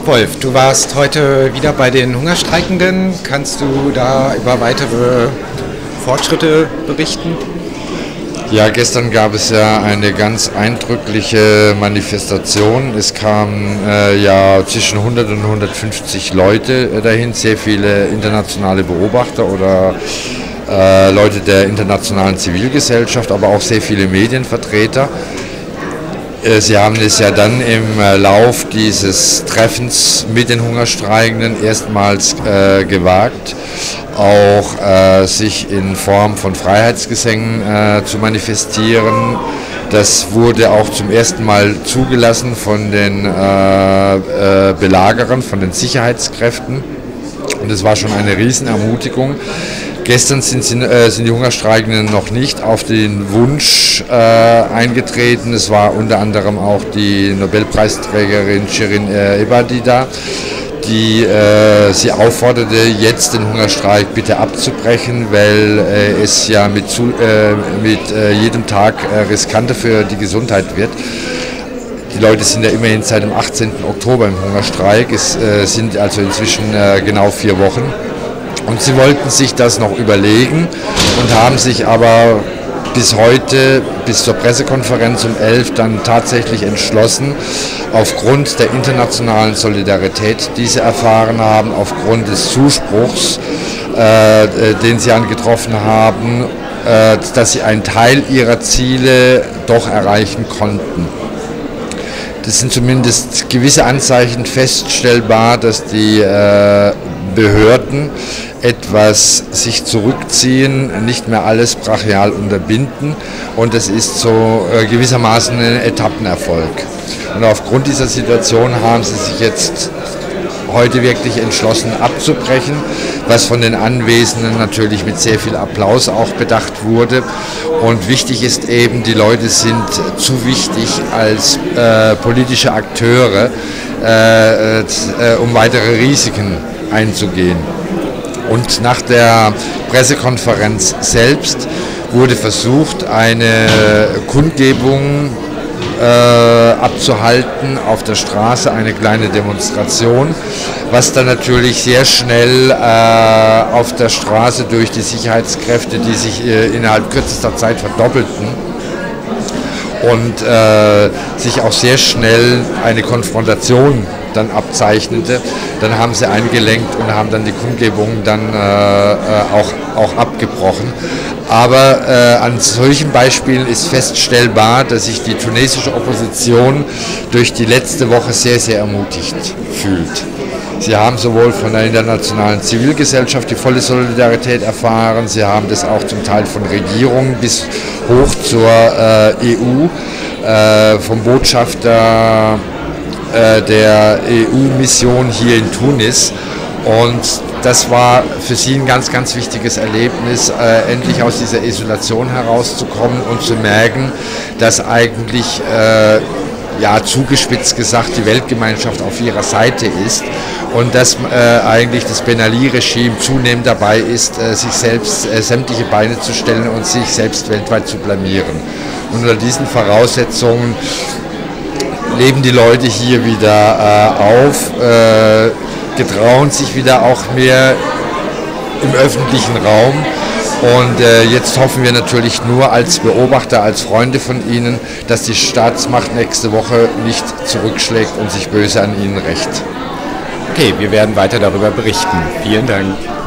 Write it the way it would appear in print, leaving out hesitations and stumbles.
Wolf, du warst heute wieder bei den Hungerstreikenden. Kannst du da über weitere Fortschritte berichten? Ja, gestern gab es ja eine ganz eindrückliche Manifestation. Es kamen zwischen 100 und 150 Leute dahin, sehr viele internationale Beobachter oder Leute der internationalen Zivilgesellschaft, aber auch sehr viele Medienvertreter. Sie haben es ja dann im Lauf dieses Treffens mit den Hungerstreikenden erstmals gewagt, auch sich in Form von Freiheitsgesängen zu manifestieren. Das wurde auch zum ersten Mal zugelassen von den Belagerern, von den Sicherheitskräften. Und es war schon eine Riesenermutigung. Gestern sind die Hungerstreikenden noch nicht auf den Wunsch eingetreten. Es war unter anderem auch die Nobelpreisträgerin Shirin Ebadi da, die sie aufforderte, jetzt den Hungerstreik bitte abzubrechen, weil es ja mit jedem Tag riskanter für die Gesundheit wird. Die Leute sind ja immerhin seit dem 18. Oktober im Hungerstreik. Es sind also inzwischen genau 4 Wochen. Und sie wollten sich das noch überlegen und haben sich aber bis heute, bis zur Pressekonferenz um 11 dann tatsächlich entschlossen, aufgrund der internationalen Solidarität, die sie erfahren haben, aufgrund des Zuspruchs, den sie angetroffen haben, dass sie einen Teil ihrer Ziele doch erreichen konnten. Das sind zumindest gewisse Anzeichen feststellbar, dass die Behörden etwas sich zurückziehen, nicht mehr alles brachial unterbinden, und das ist so gewissermaßen ein Etappenerfolg. Und aufgrund dieser Situation haben sie sich jetzt heute wirklich entschlossen abzubrechen, was von den Anwesenden natürlich mit sehr viel Applaus auch bedacht wurde. Und wichtig ist eben, die Leute sind zu wichtig als politische Akteure, um weitere Risiken einzugehen. Und nach der Pressekonferenz selbst wurde versucht, eine Kundgebung abzuhalten auf der Straße, eine kleine Demonstration, was dann natürlich sehr schnell auf der Straße durch die Sicherheitskräfte, die sich innerhalb kürzester Zeit verdoppelten, und sich auch sehr schnell eine Konfrontation dann abzeichnete. Dann haben sie eingelenkt und haben dann die Kundgebung dann auch abgebrochen. Aber an solchen Beispielen ist feststellbar, dass sich die tunesische Opposition durch die letzte Woche sehr, sehr ermutigt fühlt. Sie haben sowohl von der internationalen Zivilgesellschaft die volle Solidarität erfahren, sie haben das auch zum Teil von Regierungen bis hoch zur EU, vom Botschafter der EU-Mission hier in Tunis. Und das war für sie ein ganz, ganz wichtiges Erlebnis, endlich aus dieser Isolation herauszukommen und zu merken, dass eigentlich, zugespitzt gesagt, die Weltgemeinschaft auf ihrer Seite ist und dass eigentlich das Ben Ali-Regime zunehmend dabei ist, sich selbst sämtliche Beine zu stellen und sich selbst weltweit zu blamieren. Und unter diesen Voraussetzungen leben die Leute hier wieder auf, getrauen sich wieder auch mehr im öffentlichen Raum. Und jetzt hoffen wir natürlich nur als Beobachter, als Freunde von ihnen, dass die Staatsmacht nächste Woche nicht zurückschlägt und sich böse an ihnen rächt. Okay, wir werden weiter darüber berichten. Vielen Dank.